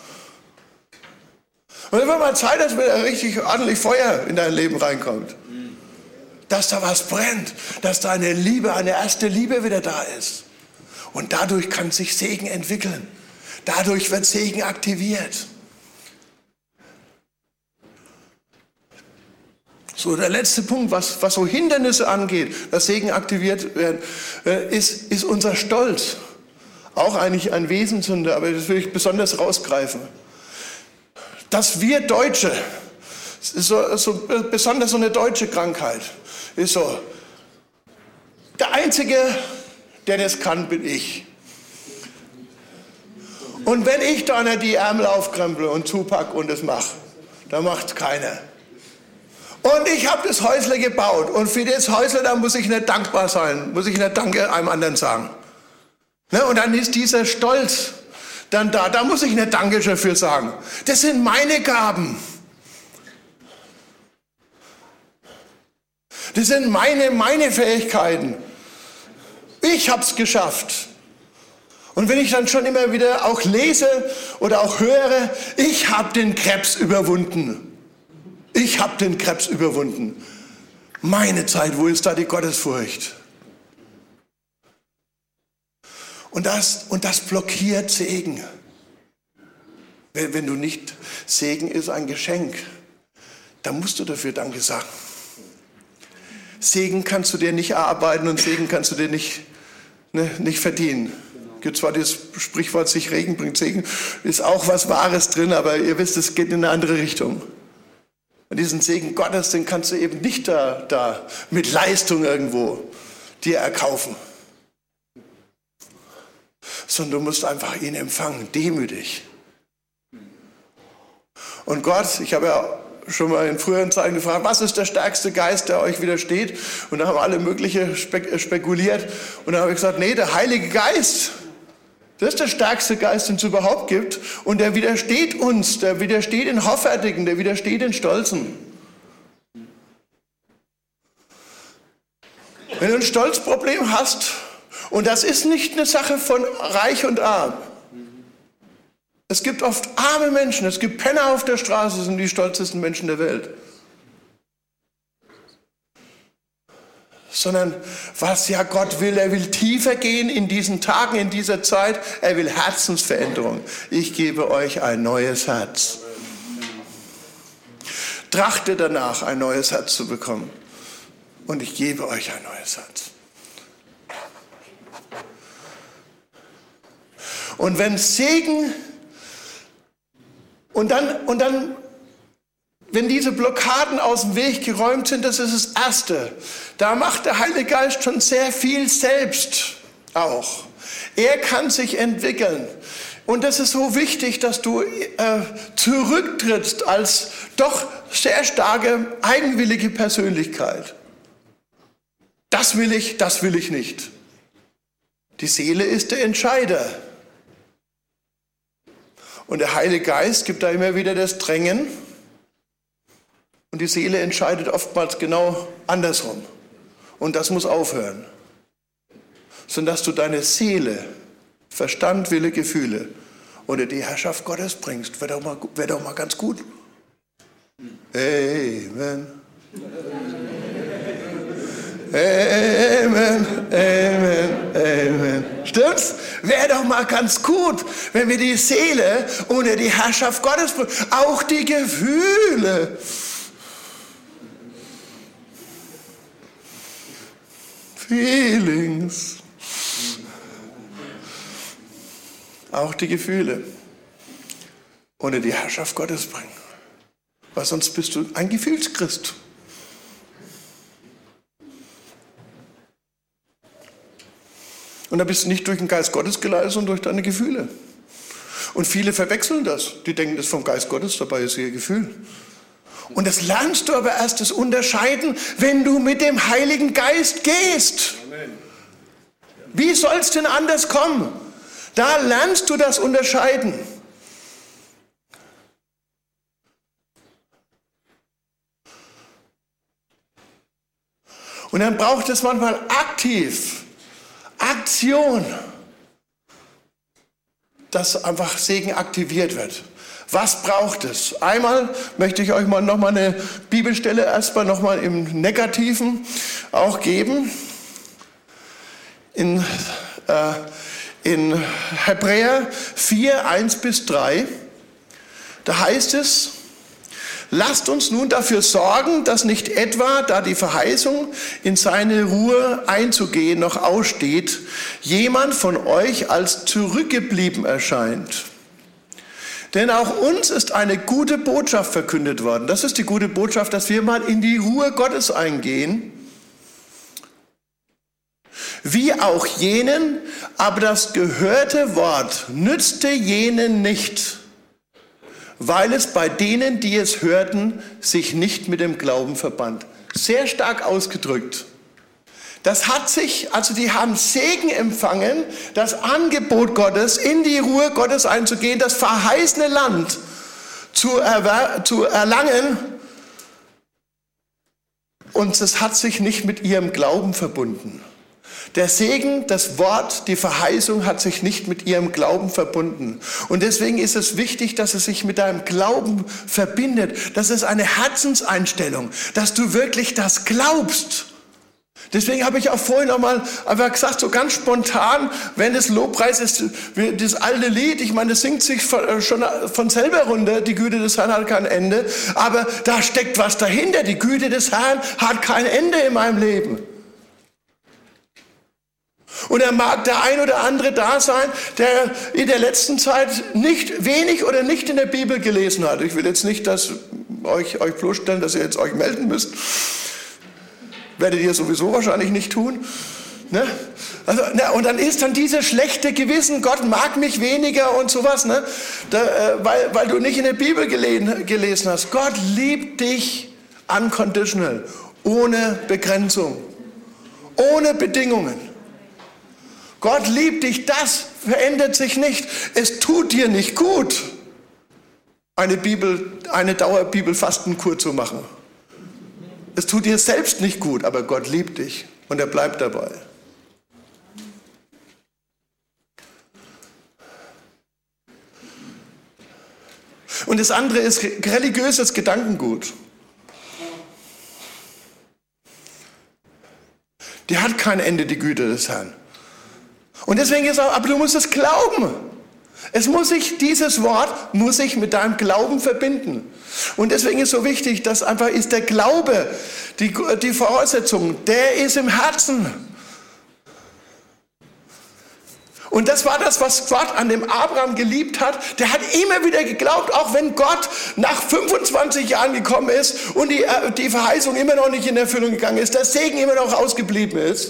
Und dann wird mal Zeit, dass wieder richtig ordentlich Feuer in dein Leben reinkommt. Dass da was brennt, dass da eine Liebe, eine erste Liebe wieder da ist. Und dadurch kann sich Segen entwickeln. Dadurch wird Segen aktiviert. So, der letzte Punkt, was, was so Hindernisse angeht, dass Segen aktiviert werden, ist, ist unser Stolz. Auch eigentlich ein Wesenssünde, aber das will ich besonders rausgreifen. Dass wir Deutsche, das ist so, so, besonders so eine deutsche Krankheit, ist so, der Einzige, der das kann, bin ich. Und wenn ich da nicht die Ärmel aufkremple und zupacke und das mache, dann macht es keiner. Und ich habe das Häusle gebaut und für das Häusle, da muss ich nicht dankbar sein, muss ich nicht Danke einem anderen sagen. Ne? Und dann ist dieser Stolz dann da, da muss ich nicht Danke dafür sagen. Das sind meine Gaben. Das sind meine, meine Fähigkeiten. Ich habe es geschafft. Und wenn ich dann schon immer wieder auch lese oder auch höre, ich habe den Krebs überwunden. Ich habe den Krebs überwunden. Meine Zeit, wo ist da die Gottesfurcht? Und das, und das blockiert Segen. Wenn, wenn du nicht, Segen ist ein Geschenk, dann musst du dafür Danke sagen. Segen kannst du dir nicht erarbeiten und Segen kannst du dir nicht, ne, nicht verdienen. Es gibt zwar das Sprichwort, sich Regen bringt Segen, ist auch was Wahres drin, aber ihr wisst, es geht in eine andere Richtung. Und diesen Segen Gottes, den kannst du eben nicht da, da mit Leistung irgendwo dir erkaufen. Sondern du musst einfach ihn empfangen, demütig. Und Gott, ich habe ja schon mal in früheren Zeiten gefragt, was ist der stärkste Geist, der euch widersteht? Und da haben alle mögliche spek- spekuliert. Und dann habe ich gesagt, nee, der Heilige Geist, das ist der stärkste Geist, den es überhaupt gibt. Und der widersteht uns, der widersteht den Hoffärtigen, der widersteht den Stolzen. Wenn du ein Stolzproblem hast, und das ist nicht eine Sache von Reich und Arm. Es gibt oft arme Menschen, es gibt Penner auf der Straße, das sind die stolzesten Menschen der Welt. Sondern was ja Gott will, er will tiefer gehen in diesen Tagen, in dieser Zeit. Er will Herzensveränderung. Ich gebe euch ein neues Herz. Trachte danach, ein neues Herz zu bekommen. Und ich gebe euch ein neues Herz. Und wenn Segen und dann, und dann, wenn diese Blockaden aus dem Weg geräumt sind, das ist das Erste. Da macht der Heilige Geist schon sehr viel selbst auch. Er kann sich entwickeln. Und das ist so wichtig, dass du äh, zurücktrittst als doch sehr starke, eigenwillige Persönlichkeit. Das will ich, das will ich nicht. Die Seele ist der Entscheider. Und der Heilige Geist gibt da immer wieder das Drängen. Und die Seele entscheidet oftmals genau andersrum. Und das muss aufhören. Sodass du deine Seele, Verstand, Wille, Gefühle unter die Herrschaft Gottes bringst. Wäre doch mal, wär doch mal ganz gut. Amen. Amen, Amen, Amen. Stimmt's? Wäre doch mal ganz gut, wenn wir die Seele unter die Herrschaft Gottes bringen. Auch die Gefühle. Feelings. Auch die Gefühle unter die Herrschaft Gottes bringen. Weil sonst bist du ein Gefühlschrist. Und dann bist du nicht durch den Geist Gottes geleitet, sondern durch deine Gefühle. Und viele verwechseln das. Die denken, das ist vom Geist Gottes, dabei ist ihr Gefühl. Und das lernst du aber erst, das Unterscheiden, wenn du mit dem Heiligen Geist gehst. Amen. Wie soll es denn anders kommen? Da lernst du das Unterscheiden. Und dann braucht es manchmal aktiv, Aktion, dass einfach Segen aktiviert wird. Was braucht es? Einmal möchte ich euch mal noch mal eine Bibelstelle erstmal noch mal im Negativen auch geben. In, äh, in Hebräer vier, eins bis drei, da heißt es: Lasst uns nun dafür sorgen, dass nicht etwa, da die Verheißung, in seine Ruhe einzugehen, noch aussteht, jemand von euch als zurückgeblieben erscheint. Denn auch uns ist eine gute Botschaft verkündet worden. Das ist die gute Botschaft, dass wir mal in die Ruhe Gottes eingehen. Wie auch jenen, aber das gehörte Wort nützte jenen nicht, weil es bei denen, die es hörten, sich nicht mit dem Glauben verband. Sehr stark ausgedrückt. Das hat sich, also die haben Segen empfangen, das Angebot Gottes, in die Ruhe Gottes einzugehen, das verheißene Land zu, erwer- zu erlangen. Und es hat sich nicht mit ihrem Glauben verbunden. Der Segen, das Wort, die Verheißung hat sich nicht mit ihrem Glauben verbunden. Und deswegen ist es wichtig, dass es sich mit deinem Glauben verbindet. Das ist eine Herzenseinstellung, dass du wirklich das glaubst. Deswegen habe ich auch vorhin noch mal einfach gesagt, so ganz spontan, wenn es Lobpreis ist, das alte Lied, ich meine, das singt sich schon von selber runter, die Güte des Herrn hat kein Ende, aber da steckt was dahinter, die Güte des Herrn hat kein Ende in meinem Leben. Und er mag der ein oder andere da sein, der in der letzten Zeit nicht wenig oder nicht in der Bibel gelesen hat. Ich will jetzt nicht, dass euch, euch bloßstellen, dass ihr jetzt euch melden müsst. Werdet ihr sowieso wahrscheinlich nicht tun. Ne? Also, ne, und dann ist dann dieses schlechte Gewissen, Gott mag mich weniger und sowas, ne? Da, äh, weil, weil du nicht in der Bibel gelesen, gelesen hast. Gott liebt dich unconditional, ohne Begrenzung, ohne Bedingungen. Gott liebt dich, das verändert sich nicht. Es tut dir nicht gut, eine Bibel, eine Dauerbibelfastenkur zu machen. Es tut dir selbst nicht gut, aber Gott liebt dich und er bleibt dabei. Und das andere ist religiöses Gedankengut. Die hat kein Ende, die Güte des Herrn. Und deswegen ist auch, aber du musst es glauben. Es muss sich, dieses Wort muss sich mit deinem Glauben verbinden. Und deswegen ist so wichtig, dass einfach ist der Glaube, die, die Voraussetzung, der ist im Herzen. Und das war das, was Gott an dem Abraham geliebt hat. Der hat immer wieder geglaubt, auch wenn Gott nach fünfundzwanzig Jahren gekommen ist und die, die Verheißung immer noch nicht in Erfüllung gegangen ist, der Segen immer noch ausgeblieben ist.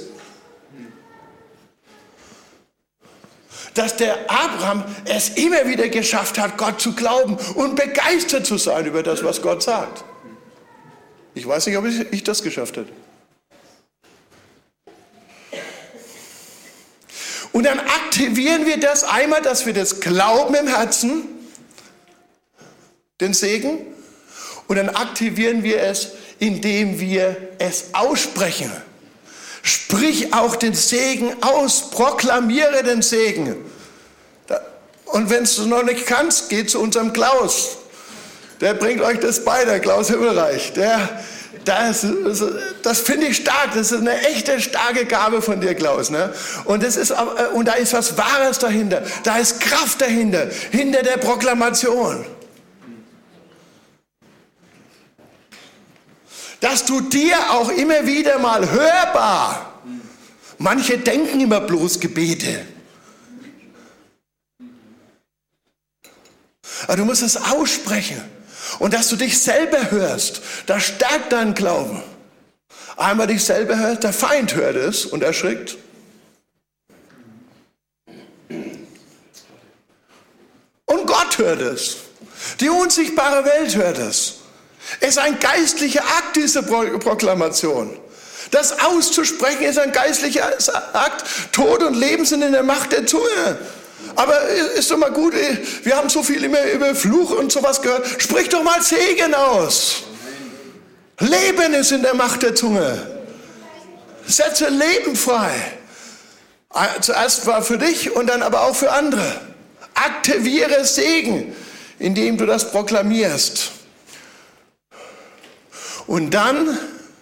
Dass der Abraham es immer wieder geschafft hat, Gott zu glauben und begeistert zu sein über das, was Gott sagt. Ich weiß nicht, ob ich, ich das geschafft hätte. Und dann aktivieren wir das einmal, dass wir das glauben im Herzen, den Segen, und dann aktivieren wir es, indem wir es aussprechen. Sprich auch den Segen aus, proklamiere den Segen. Und wenn du es noch nicht kannst, geh zu unserem Klaus. Der bringt euch das bei, der Klaus Himmelreich. Der, das das finde ich stark, das ist eine echte starke Gabe von dir, Klaus. Ne? Und, das ist, und da ist was Wahres dahinter, da ist Kraft dahinter, hinter der Proklamation. Dass du dir auch immer wieder mal hörbar, manche denken immer bloß Gebete. Aber du musst es aussprechen. Und dass du dich selber hörst, das stärkt deinen Glauben. Einmal dich selber hörst, der Feind hört es und erschrickt. Gott hört es. Die unsichtbare Welt hört es. Es ist ein geistlicher Akt, diese Pro- Proklamation. Das auszusprechen ist ein geistlicher Akt. Tod und Leben sind in der Macht der Zunge. Aber ist doch mal gut, wir haben so viel immer über Fluch und sowas gehört. Sprich doch mal Segen aus. Leben ist in der Macht der Zunge. Setze Leben frei. Zuerst war für dich und dann aber auch für andere. Aktiviere Segen, indem du das proklamierst. Und dann,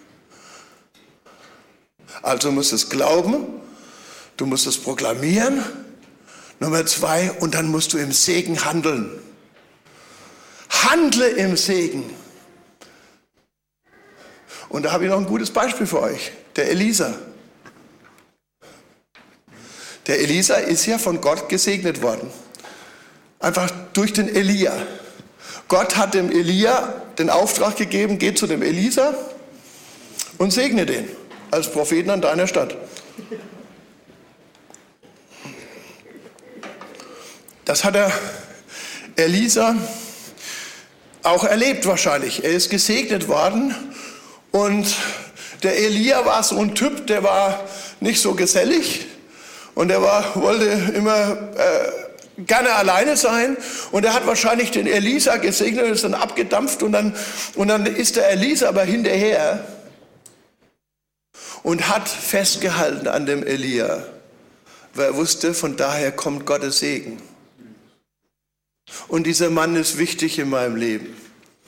also musst du es glauben, du musst es proklamieren. Nummer zwei, und dann musst du im Segen handeln. Handle im Segen. Und da habe ich noch ein gutes Beispiel für euch. Der Elisa. Der Elisa ist ja von Gott gesegnet worden. Einfach durch den Elia. Gott hat dem Elia den Auftrag gegeben, geh zu dem Elisa und segne den als Propheten an deiner Stadt. Das hat der Elisa auch erlebt wahrscheinlich. Er ist gesegnet worden und der Elia war so ein Typ, der war nicht so gesellig und er war, wollte immer äh, gerne alleine sein und er hat wahrscheinlich den Elisa gesegnet und ist dann abgedampft und dann, und dann ist der Elisa aber hinterher und hat festgehalten an dem Elia, weil er wusste, von daher kommt Gottes Segen. Und dieser Mann ist wichtig in meinem Leben.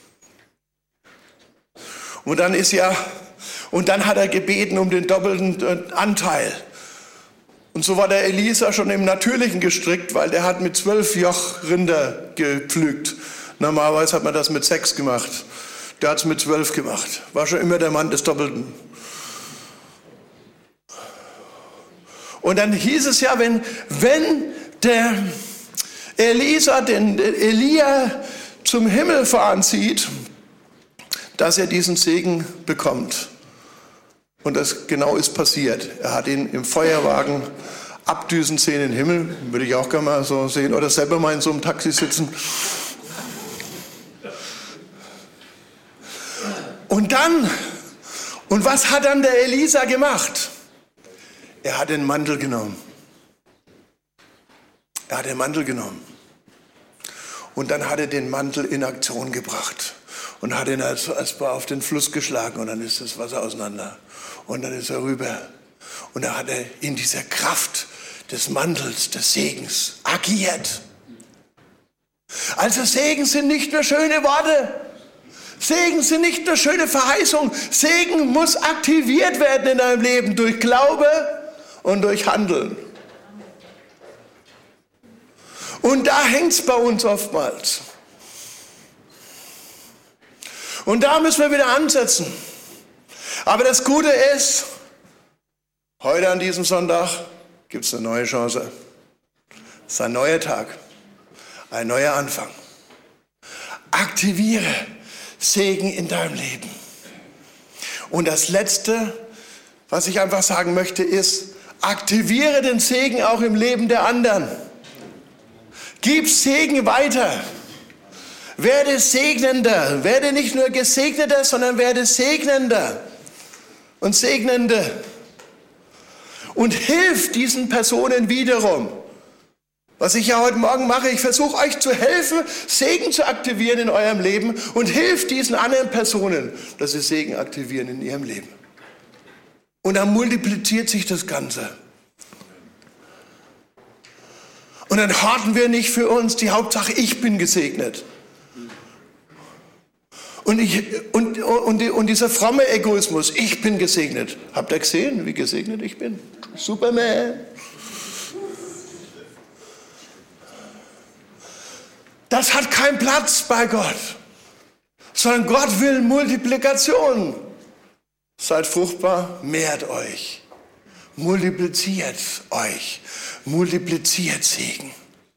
Und dann ist ja, und dann hat er gebeten um den doppelten Anteil. Und so war der Elisa schon im Natürlichen gestrickt, weil der hat mit zwölf Joch Rinder gepflügt. Normalerweise hat man das mit sechs gemacht. Der hat es mit zwölf gemacht. War schon immer der Mann des Doppelten. Und dann hieß es ja, wenn, wenn der Elisa den Elia zum Himmel fahren sieht, dass er diesen Segen bekommt. Und das genau ist passiert. Er hat ihn im Feuerwagen abdüsen sehen in den Himmel. Würde ich auch gerne mal so sehen. Oder selber mal in so einem Taxi sitzen. Und dann, und was hat dann der Elisa gemacht? Er hat den Mantel genommen. Er hat den Mantel genommen. Und dann hat er den Mantel in Aktion gebracht. Und hat ihn als, als auf den Fluss geschlagen. Und dann ist das Wasser auseinander. Und dann ist er rüber. Und da hat er in dieser Kraft des Mantels, des Segens agiert. Also Segen sind nicht nur schöne Worte. Segen sind nicht nur schöne Verheißungen. Segen muss aktiviert werden in deinem Leben durch Glaube und durch Handeln. Und da hängt es bei uns oftmals. Und da müssen wir wieder ansetzen. Aber das Gute ist, heute an diesem Sonntag gibt es eine neue Chance. Es ist ein neuer Tag, ein neuer Anfang. Aktiviere Segen in deinem Leben. Und das Letzte, was ich einfach sagen möchte, ist, aktiviere den Segen auch im Leben der anderen. Gib Segen weiter. Werde Segnender. Werde nicht nur Gesegneter, sondern werde Segnender und Segnende. Und hilf diesen Personen wiederum. Was ich ja heute Morgen mache, ich versuche euch zu helfen, Segen zu aktivieren in eurem Leben und hilf diesen anderen Personen, dass sie Segen aktivieren in ihrem Leben. Und dann multipliziert sich das Ganze. Und dann harten wir nicht für uns, die Hauptsache, ich bin gesegnet. Und, ich, und, und, und dieser fromme Egoismus, ich bin gesegnet. Habt ihr gesehen, wie gesegnet ich bin? Superman. Das hat keinen Platz bei Gott. Sondern Gott will Multiplikation. Seid fruchtbar, mehrt euch. Multipliziert euch. Multipliziert Segen.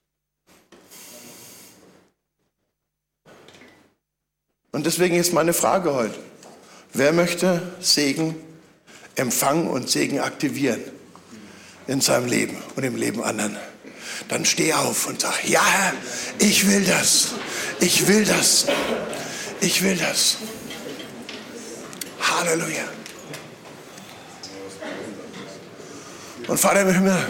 Und deswegen ist meine Frage heute, wer möchte Segen empfangen und Segen aktivieren in seinem Leben und im Leben anderen? dann steh auf und sag, ja Herr, ich will das, ich will das, ich will das. Halleluja. Und Vater im Himmel,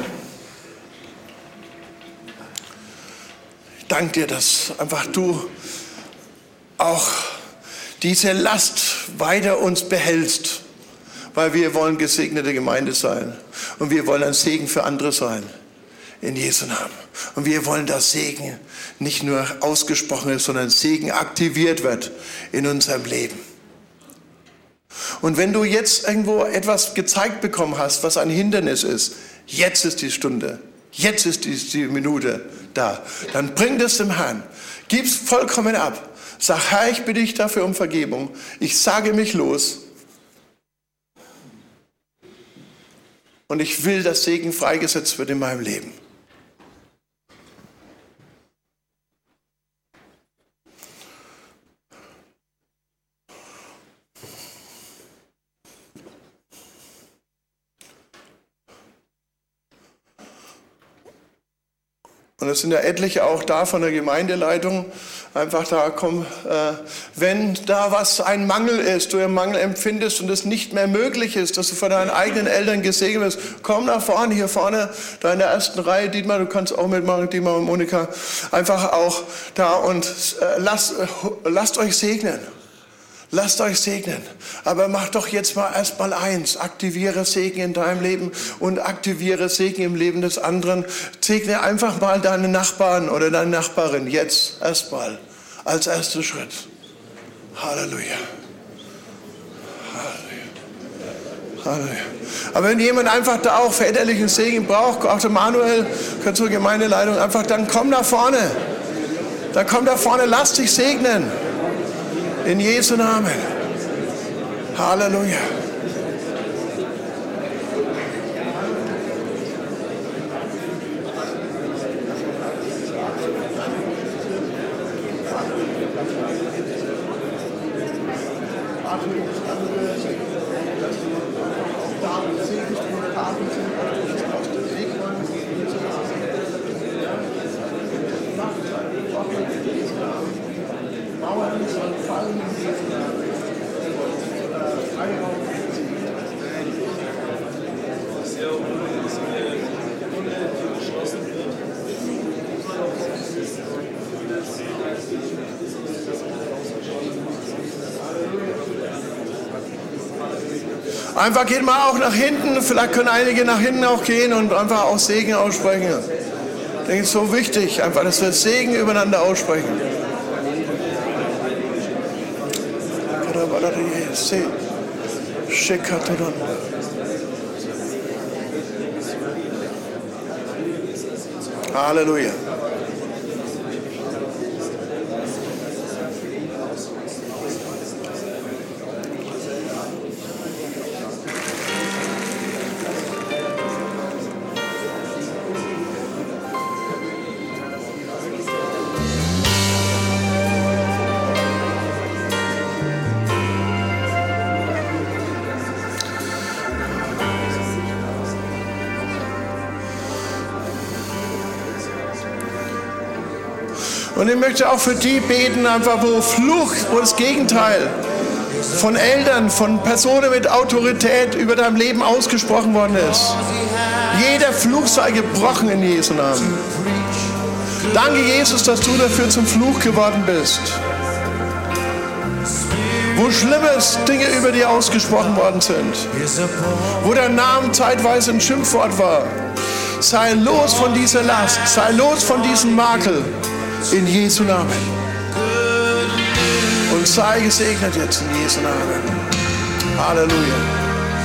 ich danke dir, dass einfach du auch diese Last weiter uns behältst, weil wir wollen gesegnete Gemeinde sein und wir wollen ein Segen für andere sein, in Jesu Namen. Und wir wollen, dass Segen nicht nur ausgesprochen ist, sondern Segen aktiviert wird in unserem Leben. Und wenn du jetzt irgendwo etwas gezeigt bekommen hast, was ein Hindernis ist, jetzt ist die Stunde, jetzt ist die, die Minute da, dann bring das dem Herrn, gib's vollkommen ab. Sag, Herr, ich bitte dich dafür um Vergebung. Ich sage mich los. Und ich will, dass Segen freigesetzt wird in meinem Leben. Und es sind ja etliche auch da von der Gemeindeleitung, einfach da kommen, äh, wenn da was ein Mangel ist, du einen Mangel empfindest und es nicht mehr möglich ist, dass du von deinen eigenen Eltern gesegnet wirst, komm nach vorne, hier vorne, da in der ersten Reihe, Dietmar, du kannst auch mitmachen, Dietmar und Monika, einfach auch da und äh, lasst, äh, lasst euch segnen. Lasst euch segnen, aber mach doch jetzt mal erstmal eins, aktiviere Segen in deinem Leben und aktiviere Segen im Leben des anderen. Segne einfach mal deine Nachbarn oder deine Nachbarin jetzt erstmal als erster Schritt. Halleluja. Halleluja. Halleluja. Aber wenn jemand einfach da auch väterlichen Segen braucht, auch der Manuel, gehört zur Gemeindeleitung, einfach dann komm nach vorne. Dann komm da vorne, lass dich segnen. In Jesu Namen. Halleluja. Einfach geht mal auch nach hinten, vielleicht können einige nach hinten auch gehen und einfach auch Segen aussprechen. Ich denke, es ist so wichtig, einfach, dass wir Segen übereinander aussprechen. Halleluja. Und ich möchte auch für die beten, einfach wo Fluch, wo das Gegenteil von Eltern, von Personen mit Autorität über dein Leben ausgesprochen worden ist. Jeder Fluch sei gebrochen in Jesu Namen. Danke, Jesus, dass du dafür zum Fluch geworden bist. Wo schlimmes Dinge über dir ausgesprochen worden sind. Wo dein Name zeitweise ein Schimpfwort war. Sei los von dieser Last, sei los von diesem Makel. In Jesu Namen. Und sei gesegnet jetzt in Jesu Namen. Halleluja.